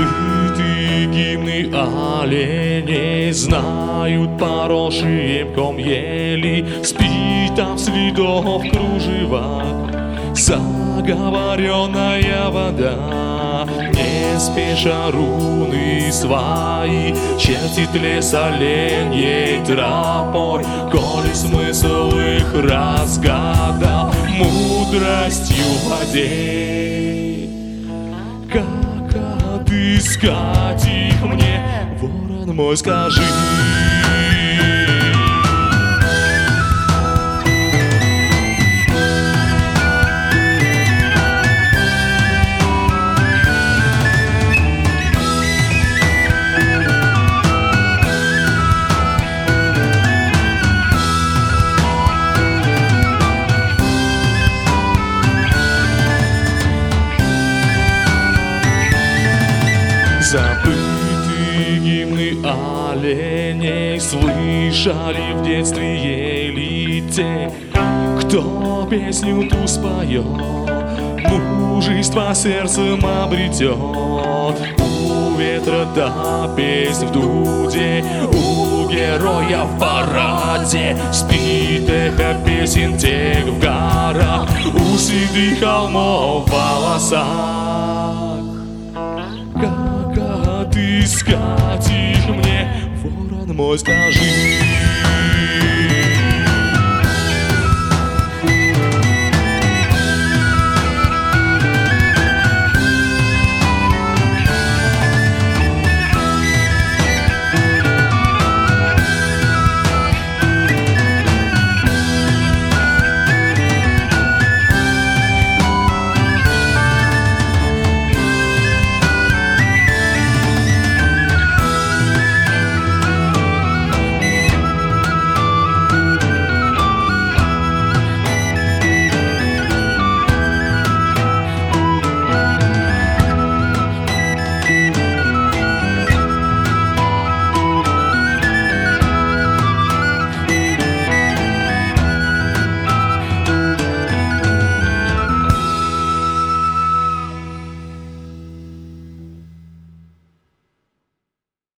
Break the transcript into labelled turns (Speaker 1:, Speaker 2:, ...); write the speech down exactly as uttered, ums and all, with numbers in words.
Speaker 1: Забыты гимны оленей, знают поросшие мхом ели. Спит там следов кружева заговоренная вода. Не спеша руны свои чертит лес оленьей тропой, коли смысл их разгадал мудростью воде. Как отыскать их мне, ворон мой, скажи? Забыты гимны оленей, слышали в детстве ели те, кто песню ту споет, мужество сердцем обретет. У ветра та песнь в дуде, у героя в параде, спит эхо песен тех в горах, у седых холмов в волосах. Как отыскать их мне, ворон мой, скажи?